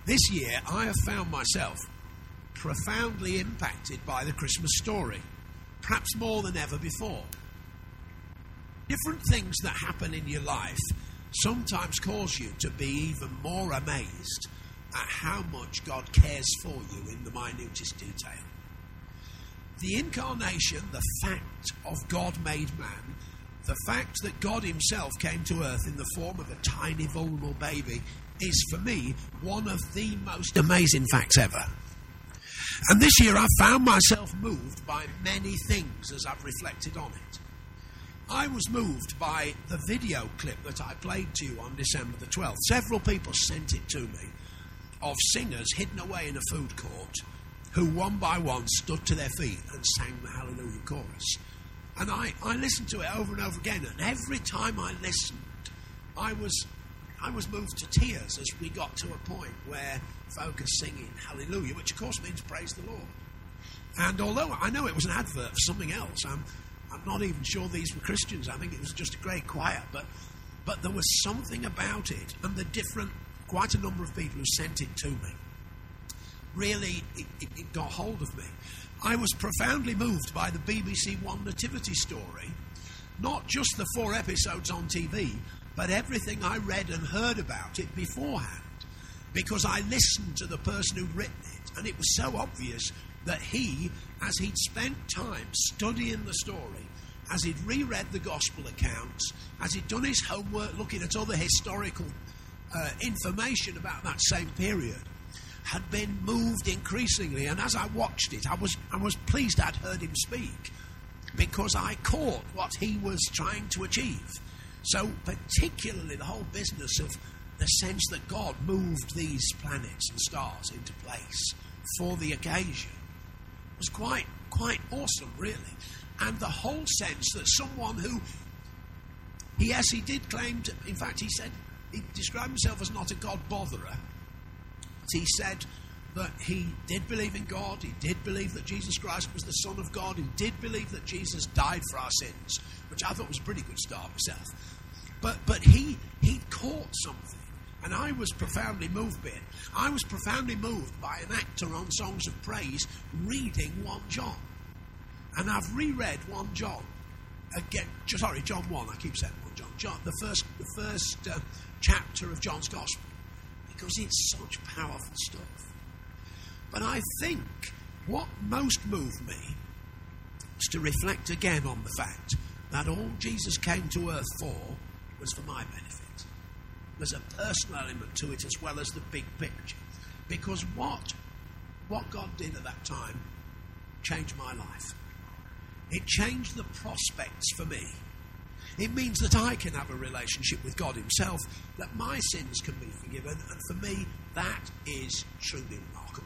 This year, I have found myself profoundly impacted by the Christmas story, perhaps more than ever before. Different things that happen in your life sometimes cause you to be even more amazed at how much God cares for you in the minutest detail. The incarnation, the fact of God made man, the fact that God himself came to earth in the form of a tiny, vulnerable baby, is for me one of the most amazing facts ever. And this year I've found myself moved by many things as I've reflected on it. I was moved by the video clip that I played to you on December the 12th. Several people sent it to me of singers hidden away in a food court who one by one stood to their feet and sang the Hallelujah chorus. And I listened to it over and over again, and every time I listened, I was moved to tears as we got to a point where folk are singing Hallelujah, which of course means praise the Lord. And although I know it was an advert for something else, I'm not even sure these were Christians. I think it was just a great choir, but there was something about it, and quite a number of people who sent it to me. Really, it got hold of me. I was profoundly moved by the BBC One Nativity story, not just the 4 episodes on TV, but everything I read and heard about it beforehand, because I listened to the person who'd written it, and it was so obvious that he, as he'd spent time studying the story, as he'd reread the gospel accounts, as he'd done his homework looking at other historical information about that same period, had been moved increasingly. And as I watched it, I was pleased I'd heard him speak, because I caught what he was trying to achieve. So particularly the whole business of the sense that God moved these planets and stars into place for the occasion was quite awesome, really. And the whole sense that someone who, he did claim to, in fact he said, he described himself as not a God botherer. He said that he did believe in God, he did believe that Jesus Christ was the Son of God, he did believe that Jesus died for our sins, which I thought was a pretty good start myself. But he caught something, and I was profoundly moved by it. I was profoundly moved by an actor on Songs of Praise reading 1 John. And I've reread 1 John again. Sorry, John 1, I keep saying 1 John. The first chapter of John's Gospel, because it's such powerful stuff. But I think what most moved me was to reflect again on the fact that all Jesus came to earth for was for my benefit. There's a personal element to it as well as the big picture. Because what God did at that time changed my life. It changed the prospects for me. It means that I can have a relationship with God himself, that my sins can be forgiven, and for me, that is truly remarkable.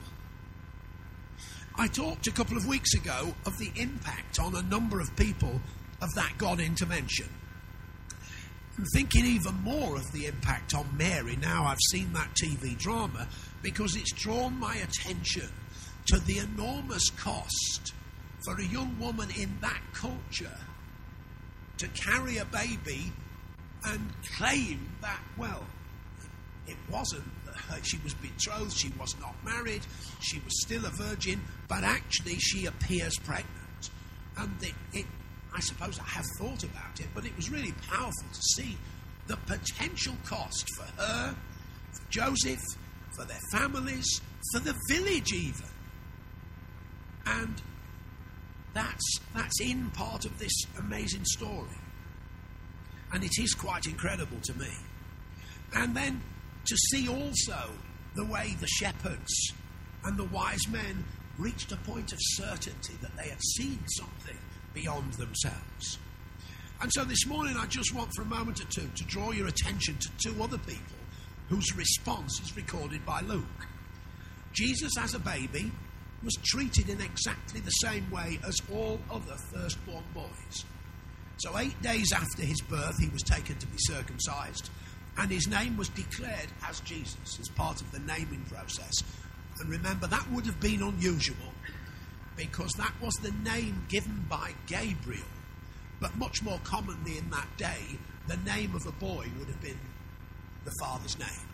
I talked a couple of weeks ago of the impact on a number of people of that God intervention. I'm thinking even more of the impact on Mary now I've seen that TV drama, because it's drawn my attention to the enormous cost for a young woman in that culture to carry a baby and claim that, well, it wasn't that she was betrothed, she was not married, she was still a virgin, but actually she appears pregnant. And I suppose I have thought about it, but it was really powerful to see the potential cost for her, for Joseph, for their families, for the village even. And that's in part of this amazing story. And it is quite incredible to me. And then to see also the way the shepherds and the wise men reached a point of certainty that they had seen something beyond themselves. And so this morning I just want for a moment or two to draw your attention to 2 other people whose response is recorded by Luke. Jesus as a baby was treated in exactly the same way as all other firstborn boys. So 8 days after his birth, he was taken to be circumcised, and his name was declared as Jesus as part of the naming process. And remember, that would have been unusual, because that was the name given by Gabriel. But much more commonly in that day, the name of a boy would have been the father's name.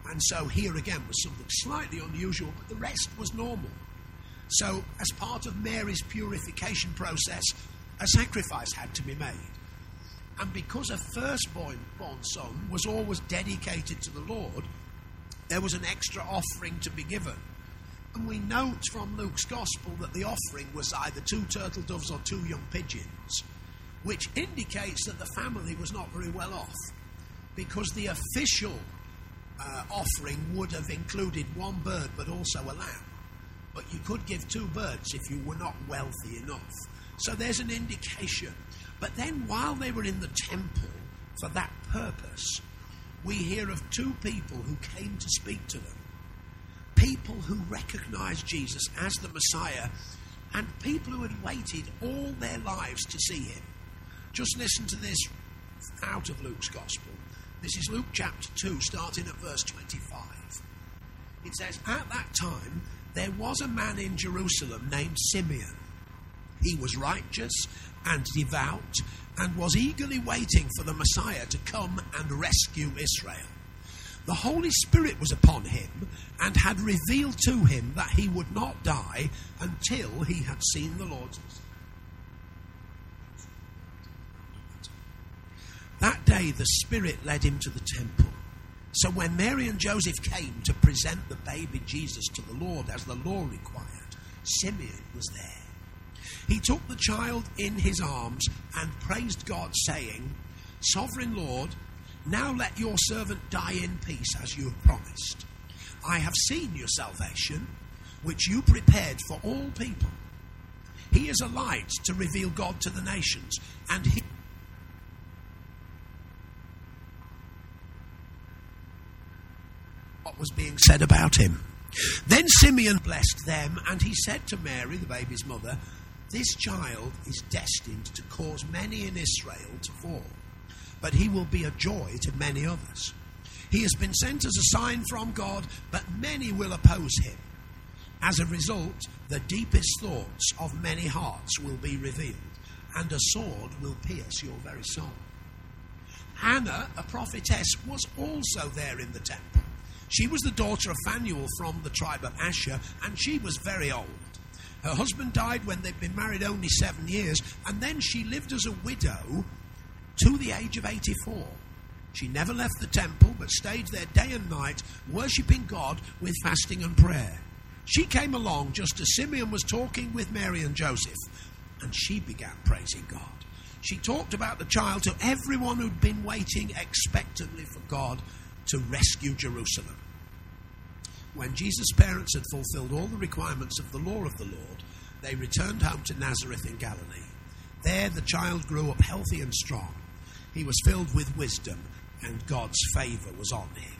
And so here again was something slightly unusual, but the rest was normal. So as part of Mary's purification process, a sacrifice had to be made. And because a firstborn son was always dedicated to the Lord, there was an extra offering to be given. And we note from Luke's Gospel that the offering was either 2 turtle doves or 2 young pigeons, which indicates that the family was not very well off, because the official offering would have included 1 bird but also a lamb. But you could give 2 birds if you were not wealthy enough. So there's an indication. But then while they were in the temple for that purpose, we hear of 2 people who came to speak to them. People who recognized Jesus as the Messiah, and people who had waited all their lives to see him. Just listen to this out of Luke's Gospel. This is Luke chapter 2, starting at verse 25. It says, "At that time there was a man in Jerusalem named Simeon. He was righteous and devout and was eagerly waiting for the Messiah to come and rescue Israel. The Holy Spirit was upon him and had revealed to him that he would not die until he had seen the Lord's Messiah. That day the Spirit led him to the temple. So when Mary and Joseph came to present the baby Jesus to the Lord as the law required, Simeon was there. He took the child in his arms and praised God, saying, 'Sovereign Lord, now let your servant die in peace as you have promised. I have seen your salvation, which you prepared for all people. He is a light to reveal God to the nations, and he what was being said about him.' Then Simeon blessed them, and he said to Mary, the baby's mother, 'This child is destined to cause many in Israel to fall, but he will be a joy to many others. He has been sent as a sign from God, but many will oppose him. As a result, the deepest thoughts of many hearts will be revealed, and a sword will pierce your very soul.' Hannah, a prophetess, was also there in the temple. She was the daughter of Phanuel from the tribe of Asher, and she was very old. Her husband died when they'd been married only 7 years, and then she lived as a widow to the age of 84. She never left the temple, but stayed there day and night, worshipping God with fasting and prayer. She came along just as Simeon was talking with Mary and Joseph, and she began praising God. She talked about the child to everyone who'd been waiting expectantly for God to rescue Jerusalem. When Jesus' parents had fulfilled all the requirements of the law of the Lord, they returned home to Nazareth in Galilee. There the child grew up healthy and strong. He was filled with wisdom, and God's favour was on him."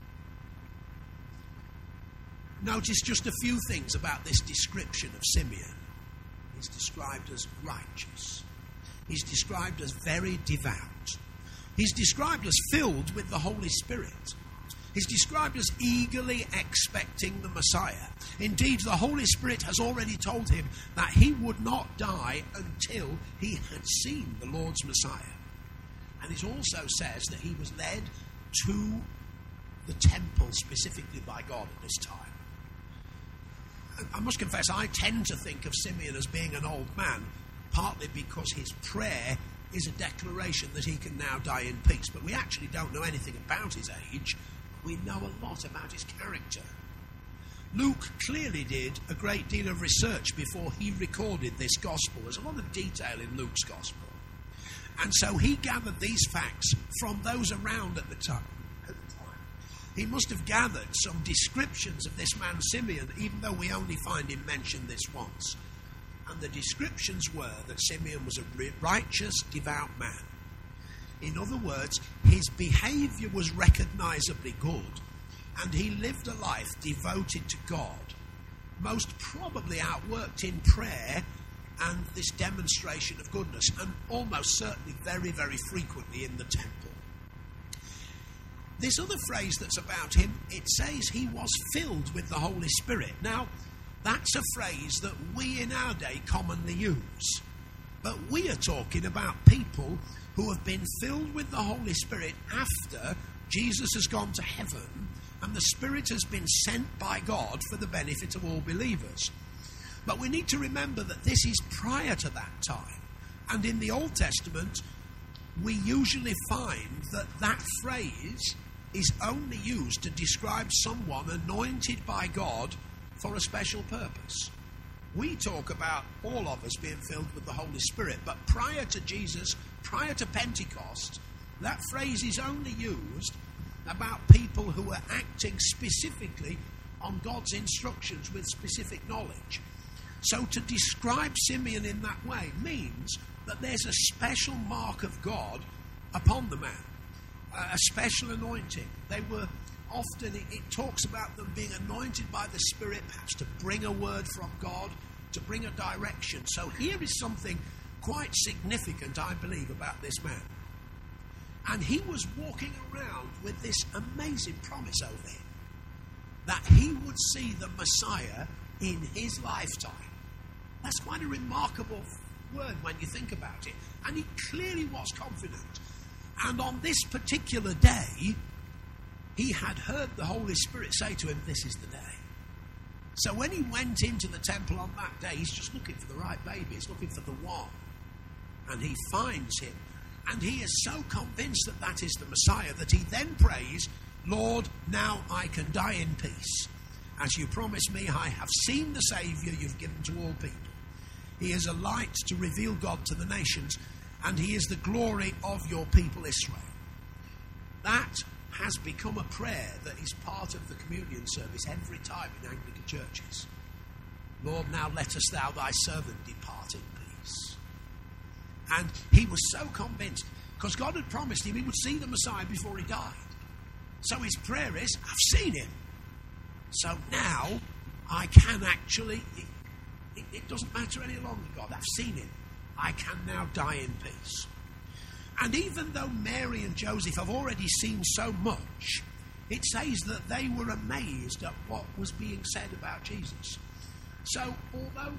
Notice just a few things about this description of Simeon. He's described as righteous. He's described as very devout. He's described as filled with the Holy Spirit. He's described as eagerly expecting the Messiah. Indeed, the Holy Spirit has already told him that he would not die until he had seen the Lord's Messiah. And it also says that he was led to the temple specifically by God at this time. I must confess, I tend to think of Simeon as being an old man, partly because his prayer is a declaration that he can now die in peace. But we actually don't know anything about his age. We know a lot about his character. Luke clearly did a great deal of research before he recorded this gospel. There's a lot of detail in Luke's gospel. And so he gathered these facts from those around at the time. He must have gathered some descriptions of this man Simeon, even though we only find him mentioned this once. And the descriptions were that Simeon was a righteous, devout man. In other words, his behaviour was recognisably good, and he lived a life devoted to God, most probably outworked in prayer and this demonstration of goodness, and almost certainly very, very frequently in the temple. This other phrase that's about him, it says he was filled with the Holy Spirit. Now, that's a phrase that we in our day commonly use. But we are talking about people who have been filled with the Holy Spirit after Jesus has gone to heaven and the Spirit has been sent by God for the benefit of all believers. But we need to remember that this is prior to that time. And in the Old Testament, we usually find that that phrase is only used to describe someone anointed by God for a special purpose. We talk about all of us being filled with the Holy Spirit, but prior to Jesus, prior to Pentecost, that phrase is only used about people who are acting specifically on God's instructions with specific knowledge. So to describe Simeon in that way means that there's a special mark of God upon the man, a special anointing. They were often, it talks about them being anointed by the Spirit, perhaps to bring a word from God, to bring a direction. So here is something quite significant, I believe, about this man. And he was walking around with this amazing promise over him, that he would see the Messiah in his lifetime. That's quite a remarkable word when you think about it. And he clearly was confident. And on this particular day, he had heard the Holy Spirit say to him, "This is the day." So when he went into the temple on that day, he's just looking for the right baby. He's looking for the one. And he finds him. And he is so convinced that that is the Messiah that he then prays, "Lord, now I can die in peace. As you promised me, I have seen the Saviour you've given to all people. He is a light to reveal God to the nations, and he is the glory of your people Israel." That has become a prayer that is part of the communion service every time in Anglican churches. "Lord, now lettest thou thy servant depart in peace." And he was so convinced, because God had promised him he would see the Messiah before he died. So his prayer is, "I've seen him. So now I can actually, it doesn't matter any longer, God. I've seen him. I can now die in peace." And even though Mary and Joseph have already seen so much, it says that they were amazed at what was being said about Jesus. So although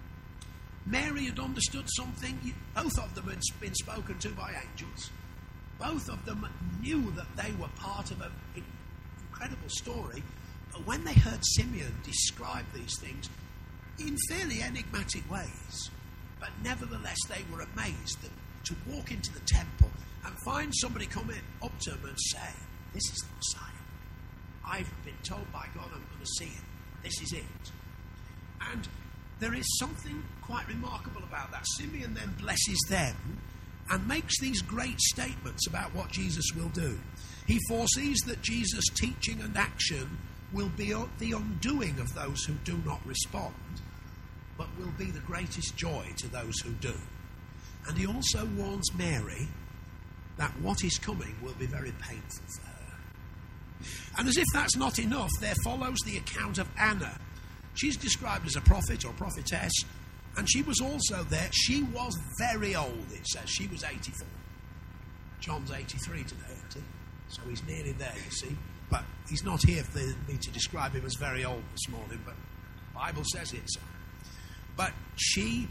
Mary had understood something, both of them had been spoken to by angels. Both of them knew that they were part of an incredible story. But when they heard Simeon describe these things in fairly enigmatic ways, but nevertheless they were amazed that to walk into the temple and find somebody coming up to them and say, "This is the Messiah. I've been told by God I'm going to see him. This is it." And there is something quite remarkable about that. Simeon then blesses them and makes these great statements about what Jesus will do. He foresees that Jesus' teaching and action will be the undoing of those who do not respond, but will be the greatest joy to those who do. And he also warns Mary that what is coming will be very painful for her. And as if that's not enough, there follows the account of Anna. She's described as a prophet or prophetess, and she was also there. She was very old, it says. She was 84. John's 83 today, isn't he? So he's nearly there, you see. But he's not here for me to describe him as very old this morning, but the Bible says it so. But she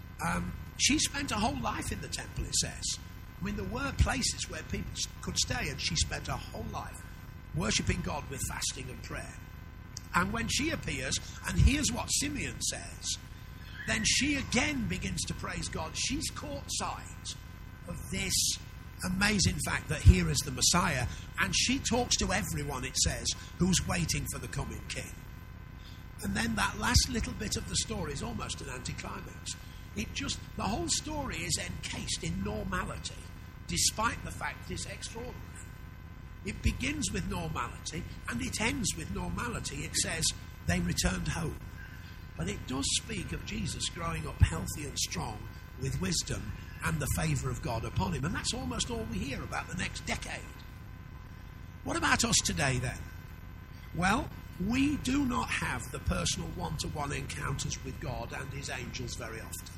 spent her whole life in the temple, it says. I mean, there were places where people could stay, and she spent her whole life worshipping God with fasting and prayer. And when she appears and hears what Simeon says, then she again begins to praise God. She's caught sight of this amazing fact that here is the Messiah, and she talks to everyone, it says, who's waiting for the coming king. And then that last little bit of the story is almost an anticlimax. The whole story is encased in normality, despite the fact it's extraordinary. It begins with normality, and it ends with normality. It says they returned home. But it does speak of Jesus growing up healthy and strong with wisdom and the favour of God upon him. And that's almost all we hear about the next decade. What about us today then? Well, we do not have the personal one-to-one encounters with God and his angels very often.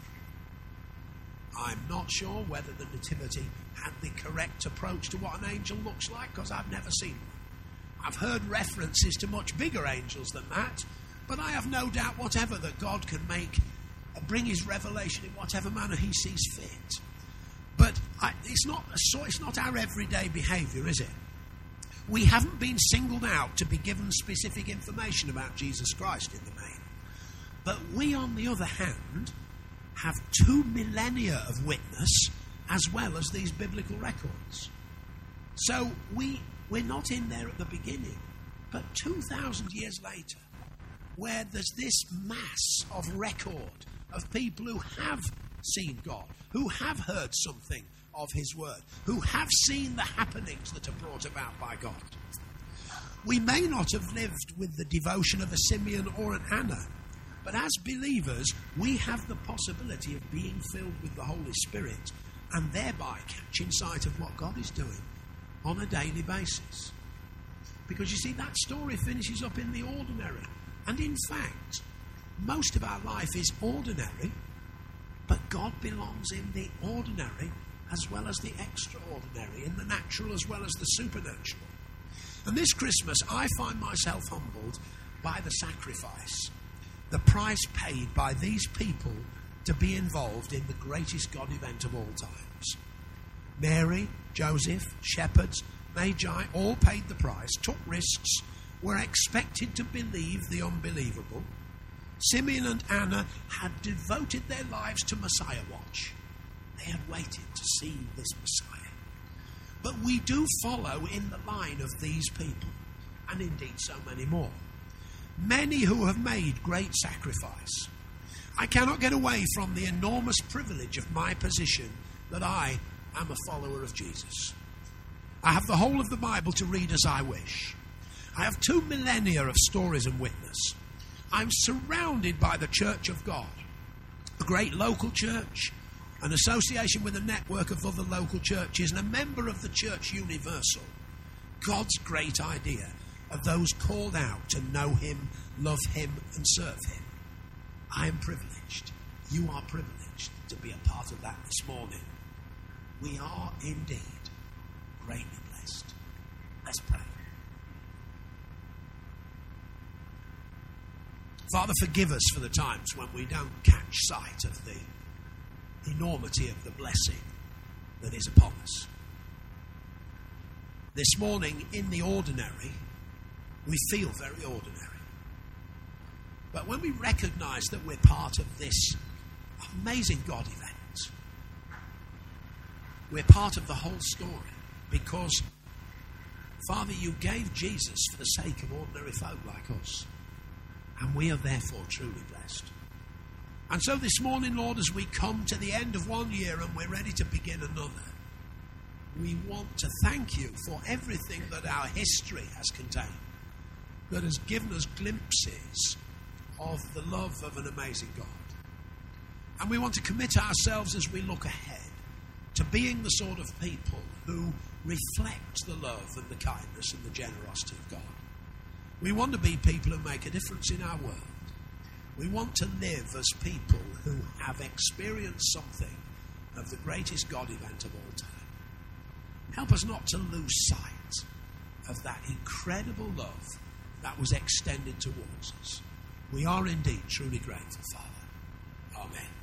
I'm not sure whether the Nativity had the correct approach to what an angel looks like, because I've never seen one. I've heard references to much bigger angels than that, but I have no doubt whatever that God can bring his revelation in whatever manner he sees fit. But it's not our everyday behaviour, is it? We haven't been singled out to be given specific information about Jesus Christ in the main. But we, on the other hand, have 2 millennia of witness as well as these biblical records. So we're not in there at the beginning, but 2,000 years later, where there's this mass of record of people who have seen God, who have heard something of his word, who have seen the happenings that are brought about by God. We may not have lived with the devotion of a Simeon or an Anna, but as believers, we have the possibility of being filled with the Holy Spirit and thereby catching sight of what God is doing on a daily basis. Because you see, that story finishes up in the ordinary. And in fact, most of our life is ordinary, but God belongs in the ordinary as well as the extraordinary, in the natural as well as the supernatural. And this Christmas, I find myself humbled by the sacrifice, the price paid by these people to be involved in the greatest God event of all times. Mary, Joseph, shepherds, Magi, all paid the price, took risks, were expected to believe the unbelievable. Simeon and Anna had devoted their lives to Messiah watch. They had waited to see this Messiah. But we do follow in the line of these people, and indeed so many more. Many who have made great sacrifice. I cannot get away from the enormous privilege of my position that I am a follower of Jesus. I have the whole of the Bible to read as I wish. I have 2 millennia of stories and witness. I'm surrounded by the Church of God, a great local church, an association with a network of other local churches, and a member of the Church Universal. God's great idea of those called out to know him, love him, and serve him. I am privileged. You are privileged to be a part of that this morning. We are indeed greatly blessed. Let's pray. Father, forgive us for the times when we don't catch sight of the enormity of the blessing that is upon us. This morning, in the ordinary, we feel very ordinary. But when we recognize that we're part of this amazing God event, we're part of the whole story because, Father, you gave Jesus for the sake of ordinary folk like us. And we are therefore truly blessed. And so this morning, Lord, as we come to the end of one year and we're ready to begin another, we want to thank you for everything that our history has contained, that has given us glimpses of the love of an amazing God. And we want to commit ourselves as we look ahead to being the sort of people who reflect the love and the kindness and the generosity of God. We want to be people who make a difference in our world. We want to live as people who have experienced something of the greatest God event of all time. Help us not to lose sight of that incredible love that was extended towards us. We are indeed truly grateful, Father. Amen.